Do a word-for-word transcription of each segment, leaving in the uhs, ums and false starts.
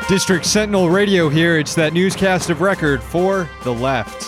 District Sentinel Radio here. It's that newscast of record for the left.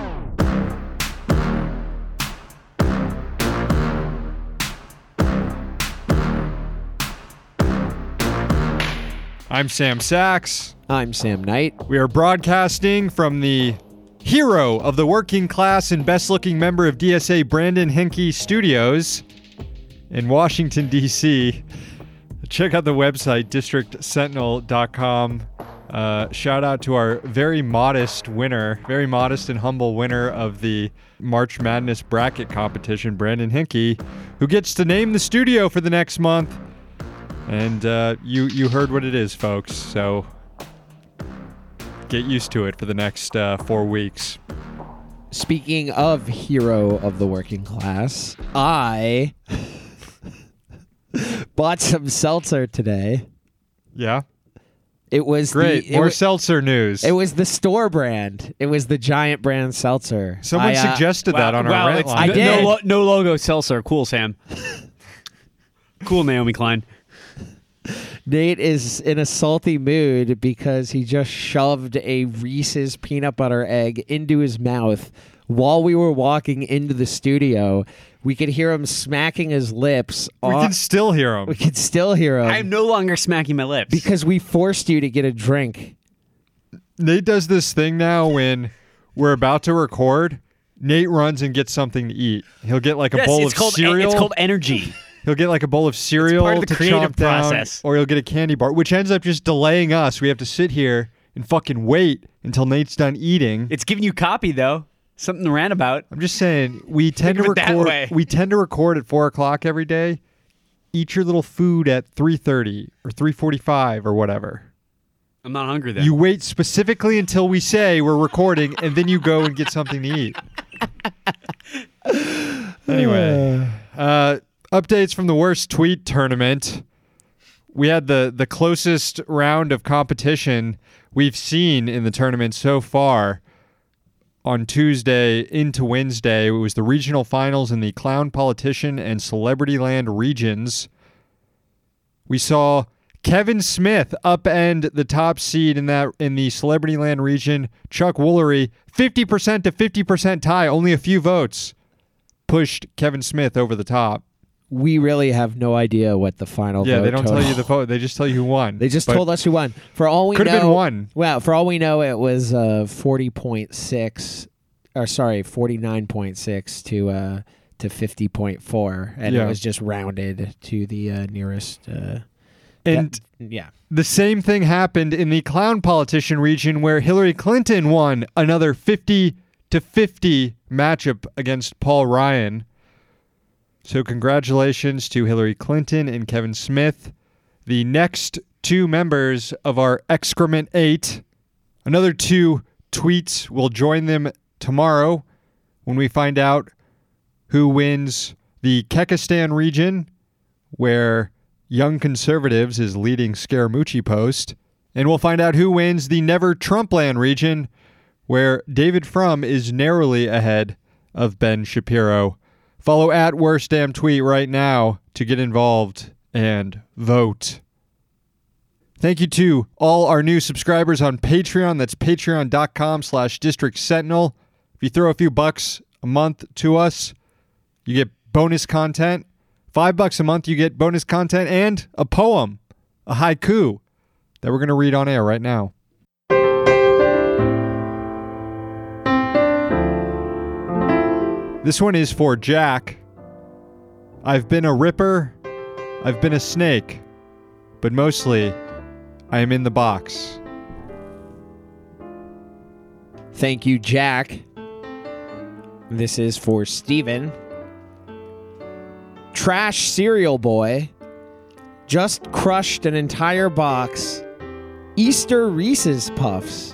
I'm Sam Sachs. I'm Sam Knight. We are broadcasting from the hero of the working class and best-looking member of D S A, Brandon Henke Studios in Washington, D C Check out the website, district sentinel dot com. Uh, shout out to our very modest winner, very modest and humble winner of the March Madness bracket competition, Brandon Henke, who gets to name the studio for the next month. And uh, you, you heard what it is, folks, so get used to it for the next uh, four weeks. Speaking of hero of the working class, I bought some seltzer today. Yeah? It was Great. The, it More was, seltzer news. It was the store brand. It was the Giant brand seltzer. Someone I, uh, suggested wow, that on wow, our rant it's line. I did. No, lo- no logo seltzer. Cool, Sam. Cool, Naomi Klein. Nate is in a salty mood because he just shoved a Reese's peanut butter egg into his mouth while we were walking into the studio. We could hear him smacking his lips. We on- can still hear him. We could still hear him. I'm no longer smacking my lips. Because we forced you to get a drink. Nate does this thing now when we're about to record. Nate runs and gets something to eat. He'll get like a yes, bowl it's of called, cereal. It's called energy. He'll get like a bowl of cereal part of the to creative chomp down, process. or he'll get a candy bar, which ends up just delaying us. We have to sit here and fucking wait until Nate's done eating. It's giving you copy, though. Something to rant about. I'm just saying, we tend to of it that record. way. We tend to record at four o'clock every day. Eat your little food at three thirty or three forty-five or whatever. I'm not hungry then. You wait specifically until we say we're recording, and then you go and get something to eat. Anyway, uh, updates from the worst tweet tournament. We had the, the closest round of competition we've seen in the tournament so far. On Tuesday into Wednesday, it was the regional finals in the Clown Politician and Celebrity Land regions. We saw Kevin Smith upend the top seed in that in the Celebrity Land region. Chuck Woolery, fifty percent to fifty percent tie, only a few votes, pushed Kevin Smith over the top. We really have no idea what the final Yeah, vote they don't total. tell you the vote. They just tell you who won. They just But told us who won. For all we Could know, have been one. Well, for all we know, it was uh, forty point six, or sorry, forty-nine point six to uh, to fifty point four, and Yeah. it was just rounded to the uh, nearest. Uh, And that- yeah, the same thing happened in the Clown Politician region, where Hillary Clinton won another fifty to fifty matchup against Paul Ryan. So congratulations to Hillary Clinton and Kevin Smith, the next two members of our Excrement Eight. Another two tweets will join them tomorrow when we find out who wins the Kekistan region, where Young Conservatives is leading Scaramucci Post, and we'll find out who wins the Never Trumpland region, where David Frum is narrowly ahead of Ben Shapiro. Follow at Worst Damn Tweet right now to get involved and vote. Thank you to all our new subscribers on Patreon. That's patreon.com slash District Sentinel. If you throw a few bucks a month to us, you get bonus content. Five bucks a month, you get bonus content and a poem, a haiku, that we're going to read on air right now. This one is for Jack. I've been a ripper, I've been a snake, but mostly I am in the box. thank you, Jack. This is for Steven. Trash cereal boy just crushed an entire box Easter Reese's Puffs.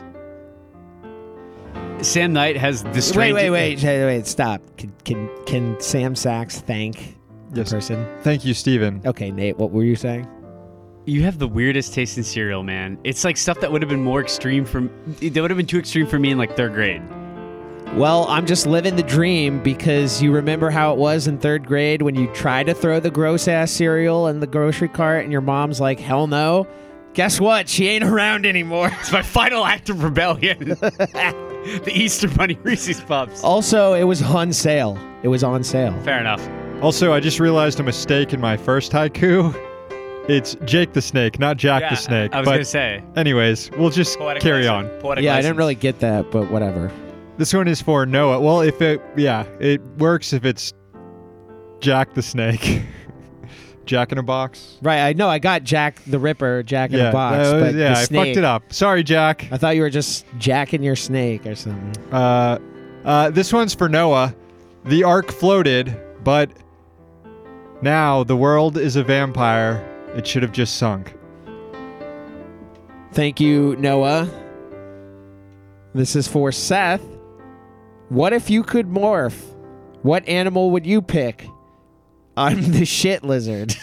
Sam Knight has the Wait, strange... wait, wait, wait, wait, stop. Can can, can Sam Sachs thank the Yes. person? Thank you, Steven. Okay, Nate, what were you saying? You have the weirdest taste in cereal, man. It's like stuff that would have been more extreme from... That would have been too extreme for me in like third grade. Well, I'm just living the dream because you remember how it was in third grade when you tried to throw the gross-ass cereal in the grocery cart and your mom's like, hell no? Guess what? She ain't around anymore. It's my final act of rebellion. The Easter Bunny Reese's Puffs. Also, it was on sale. It was on sale. Fair enough. Also, I just realized a mistake in my first haiku. It's Jake the Snake, not Jack Yeah, the Snake. I was but going to say. anyways, we'll just Poetic carry license. on. Poetic Yeah, I license. didn't really get that, but whatever. This one is for Noah. Well, if it, yeah, it works if it's Jack the Snake. Jack in a box. Right, I know I got Jack the Ripper, Jack in yeah, a box, uh, but yeah, the I snake, fucked it up. Sorry, Jack. I thought you were just jacking your snake or something. Uh, uh, this one's for Noah. The ark floated, but now the world is a vampire. It should have just sunk. Thank you, Noah. This is for Seth. What if you could morph? What animal would you pick? I'm the shit lizard.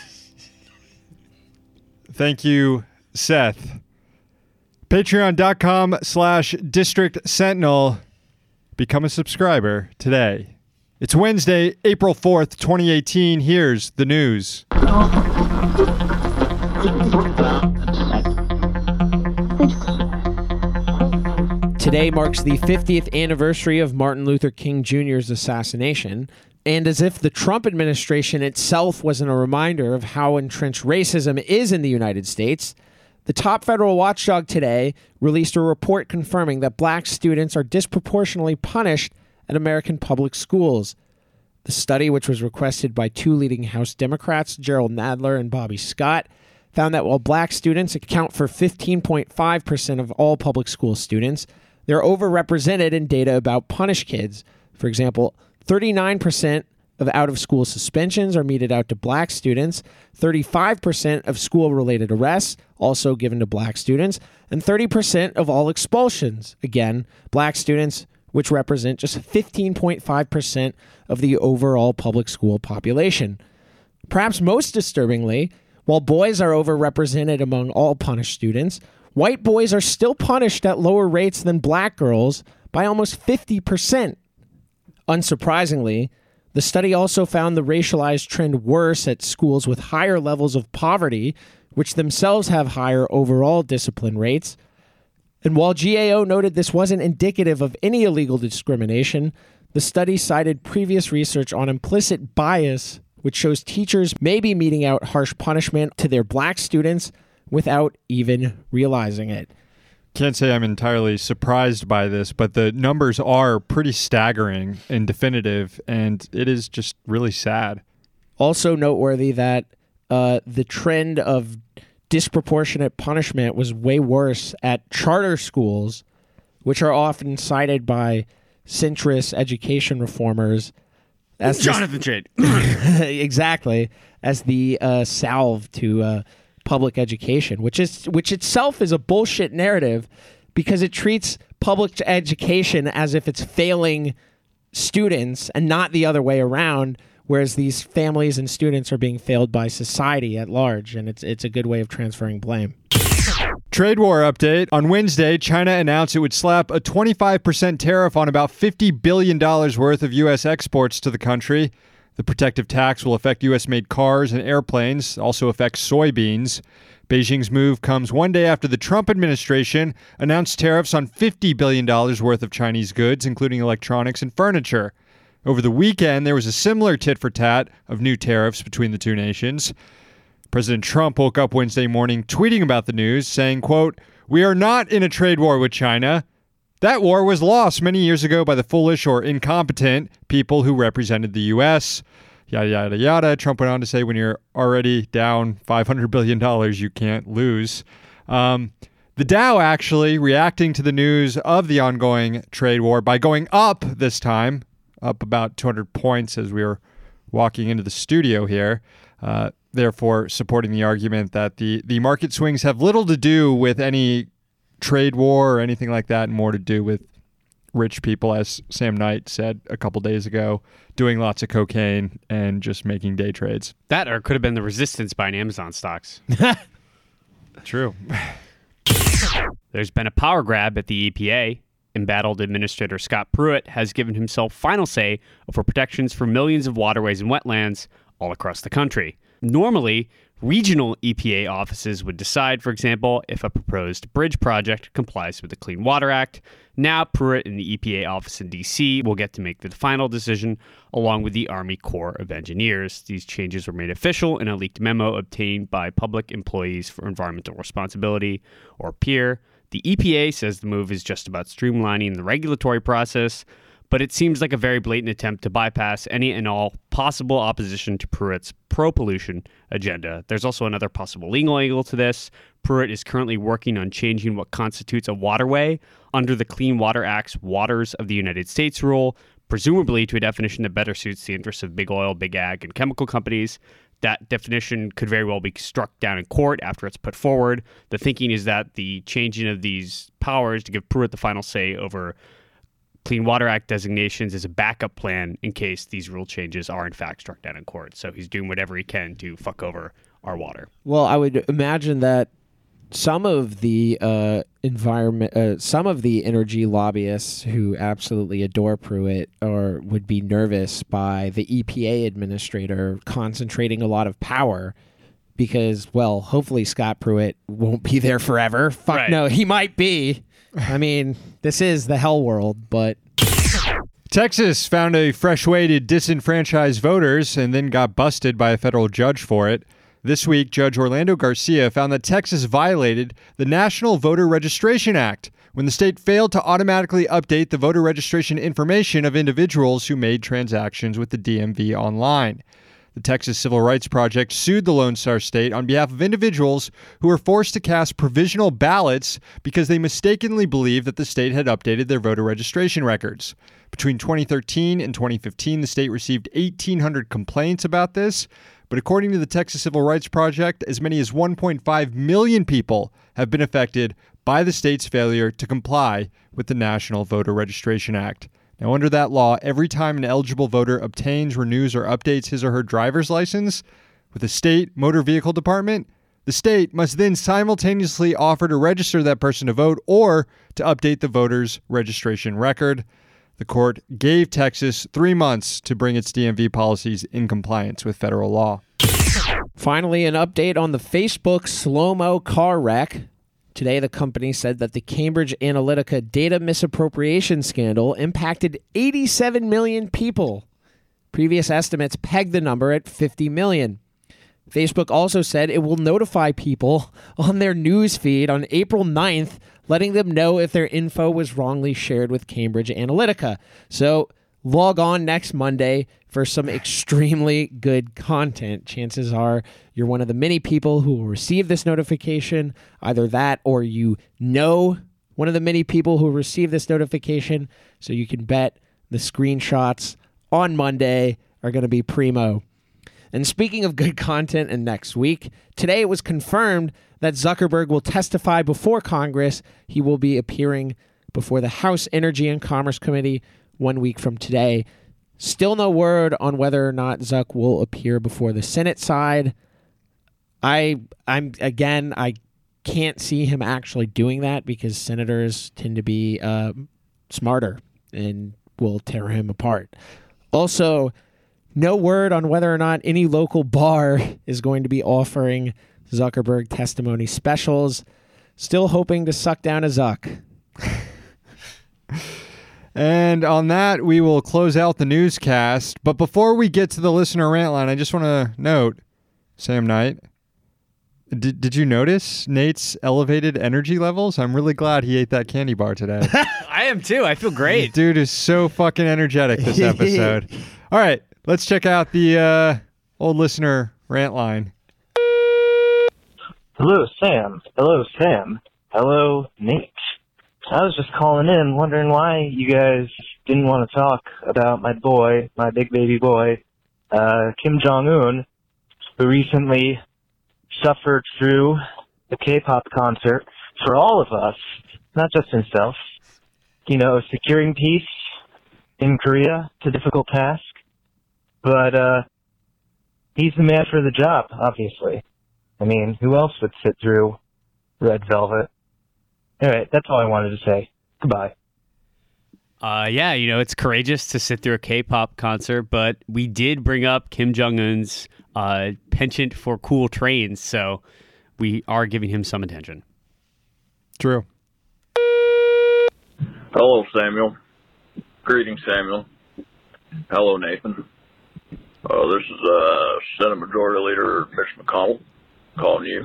Thank you, Seth. Patreon.com slash District Sentinel. Become a subscriber today. It's Wednesday, April fourth, twenty eighteen. Here's the news. Today marks the fiftieth anniversary of Martin Luther King Junior's assassination. And as if the Trump administration itself wasn't a reminder of how entrenched racism is in the United States, the top federal watchdog today released a report confirming that black students are disproportionately punished at American public schools. The study, which was requested by two leading House Democrats, Gerald Nadler and Bobby Scott, found that while black students account for fifteen point five percent of all public school students, they're overrepresented in data about punished kids. For example, thirty-nine percent of out-of-school suspensions are meted out to black students, thirty-five percent of school-related arrests also given to black students, and thirty percent of all expulsions, again, black students, which represent just fifteen point five percent of the overall public school population. Perhaps most disturbingly, while boys are overrepresented among all punished students, white boys are still punished at lower rates than black girls by almost fifty percent. Unsurprisingly, the study also found the racialized trend worse at schools with higher levels of poverty, which themselves have higher overall discipline rates. And while G A O noted this wasn't indicative of any illegal discrimination, the study cited previous research on implicit bias, which shows teachers may be meting out harsh punishment to their black students without even realizing it. Can't say I'm entirely surprised by this, but the numbers are pretty staggering and definitive, and it is just really sad. Also noteworthy that uh, the trend of disproportionate punishment was way worse at charter schools, which are often cited by centrist education reformers as Jonathan Chait. the, exactly as the uh, salve to uh, public education, which is which itself is a bullshit narrative because it treats public education as if it's failing students and not the other way around. Whereas these families and students are being failed by society at large, and it's it's a good way of transferring blame. Trade war update. On Wednesday, China announced it would slap a twenty-five percent tariff on about fifty billion dollars worth of U S exports to the country. The protective tax will affect U S-made cars and airplanes, also affects soybeans. Beijing's move comes one day after the Trump administration announced tariffs on fifty billion dollars worth of Chinese goods, including electronics and furniture. Over the weekend, there was a similar tit-for-tat of new tariffs between the two nations. President Trump woke up Wednesday morning tweeting about the news, saying, quote, "We are not in a trade war with China. That war was lost many years ago by the foolish or incompetent people who represented the U S" Yada, yada, yada. Trump went on to say, when you're already down five hundred billion dollars, you can't lose. Um, the Dow actually reacting to the news of the ongoing trade war by going up this time, up about two hundred points as we were walking into the studio here, uh, therefore supporting the argument that the, the market swings have little to do with any trade war or anything like that, and more to do with rich people, as Sam Knight said a couple days ago, doing lots of cocaine and just making day trades. That or it could have been the resistance buying Amazon stocks. True. There's been a power grab at the E P A. Embattled Administrator Scott Pruitt has given himself final say over protections for millions of waterways and wetlands all across the country. Normally, Regional E P A offices would decide, for example, if a proposed bridge project complies with the Clean Water Act. Now, Pruitt and the E P A office in D C will get to make the final decision, along with the Army Corps of Engineers. These changes were made official in a leaked memo obtained by Public Employees for Environmental Responsibility, or P E R. The E P A says the move is just about streamlining the regulatory process, but it seems like a very blatant attempt to bypass any and all possible opposition to Pruitt's pro-pollution agenda. There's also another possible legal angle to this. Pruitt is currently working on changing what constitutes a waterway under the Clean Water Act's Waters of the United States rule, presumably to a definition that better suits the interests of big oil, big ag, and chemical companies. That definition could very well be struck down in court after it's put forward. The thinking is that the changing of these powers to give Pruitt the final say over Clean Water Act designations is a backup plan in case these rule changes are in fact struck down in court. So he's doing whatever he can to fuck over our water. Well, I would imagine that some of the uh, environment, uh, some of the energy lobbyists who absolutely adore Pruitt or would be nervous by the E P A administrator concentrating a lot of power because, well, hopefully Scott Pruitt won't be there forever. Fuck Right. no, he might be. I mean, this is the hell world, but... Texas found a fresh way to disenfranchise voters and then got busted by a federal judge for it. This week, Judge Orlando Garcia found that Texas violated the National Voter Registration Act when the state failed to automatically update the voter registration information of individuals who made transactions with the D M V online. The Texas Civil Rights Project sued the Lone Star State on behalf of individuals who were forced to cast provisional ballots because they mistakenly believed that the state had updated their voter registration records. Between twenty thirteen and twenty fifteen, the state received eighteen hundred complaints about this, but according to the Texas Civil Rights Project, as many as one point five million people have been affected by the state's failure to comply with the National Voter Registration Act. Now, under that law, every time an eligible voter obtains, renews, or updates his or her driver's license with the state motor vehicle department, the state must then simultaneously offer to register that person to vote or to update the voter's registration record. The court gave Texas three months to bring its D M V policies in compliance with federal law. Finally, an update on the Facebook slow-mo car wreck. Today, the company said that the Cambridge Analytica data misappropriation scandal impacted eighty-seven million people. Previous estimates pegged the number at fifty million. Facebook also said it will notify people on their news feed on April ninth, letting them know if their info was wrongly shared with Cambridge Analytica. So log on next Monday for some extremely good content. Chances are you're one of the many people who will receive this notification. Either that or you know one of the many people who will receive this notification. So you can bet the screenshots on Monday are going to be primo. And speaking of good content and next week, today it was confirmed that Zuckerberg will testify before Congress. He will be appearing before the House Energy and Commerce Committee one week from today. Still no word on whether or not Zuck will appear before the Senate side. I, I'm again, I can't see him actually doing that because senators tend to be uh, smarter and will tear him apart. Also, no word on whether or not any local bar is going to be offering Zuckerberg testimony specials. Still hoping to suck down a Zuck. And on that, we will close out the newscast. But before we get to the listener rant line, I just want to note, Sam Knight, did, did you notice Nate's elevated energy levels? I'm really glad he ate that candy bar today. I am too. I feel great. Dude is so fucking energetic this episode. All right, let's check out the uh, old listener rant line. Hello, Sam. Hello, Sam. Hello, Nate. I was just calling in, wondering why you guys didn't want to talk about my boy, my big baby boy, uh, Kim Jong-un, who recently suffered through a K-pop concert for all of us, not just himself. You know, securing peace in Korea, it's a difficult task, but uh, he's the man for the job, obviously. I mean, who else would sit through Red Velvet? All right, that's all I wanted to say. Goodbye. Uh, yeah, you know, it's courageous to sit through a K-pop concert, but we did bring up Kim Jong-un's uh, penchant for cool trains, so we are giving him some attention. True. Hello, Samuel. Greetings, Samuel. Hello, Nathan. Uh, this is uh, Senate Majority Leader Mitch McConnell calling you.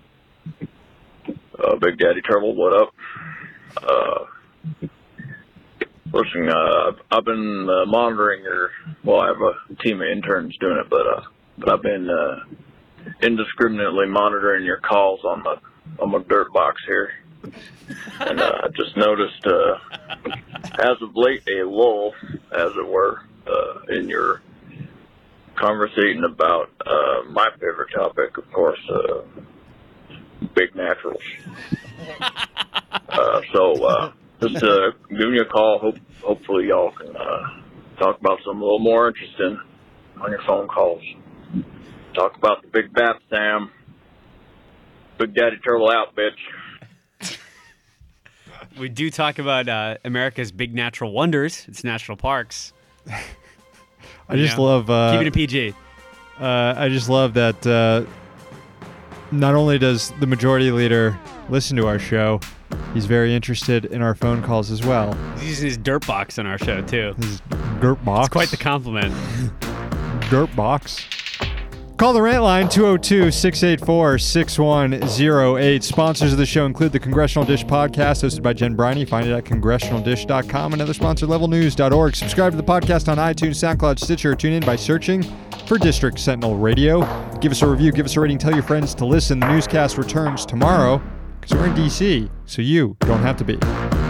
Uh, Big Daddy Turtle, what up? Uh, listen, uh, I've been uh, monitoring your. Well, I have a team of interns doing it, but uh, but I've been uh, indiscriminately monitoring your calls on my on my dirt box here, and uh, I just noticed, uh, as of late, a lull, as it were, uh, in your conversating about uh, my favorite topic, of course, uh, big naturals. Uh, so uh, just uh, giving you a call. Hope, hopefully y'all can uh, talk about something a little more interesting on your phone calls. Talk about the big bat, Sam. Big Daddy Turtle out, bitch. We do talk about uh, America's big natural wonders. It's national parks. I just Yeah. love uh, Keeping it P G. Uh, I just love that uh, not only does the majority leader listen to our show, he's very interested in our phone calls as well. He's using his dirt box on our show, too. His dirt box. It's quite the compliment. Dirt box. Call the rant line, two oh two, six eight four, six one oh eight. Sponsors of the show include the Congressional Dish podcast, hosted by Jen Briney. Find it at congressional dish dot com and other sponsor level news dot org. Subscribe to the podcast on iTunes, SoundCloud, Stitcher, or tune in by searching for District Sentinel Radio. Give us a review, give us a rating, tell your friends to listen. The newscast returns tomorrow because we're in D C, so you don't have to be.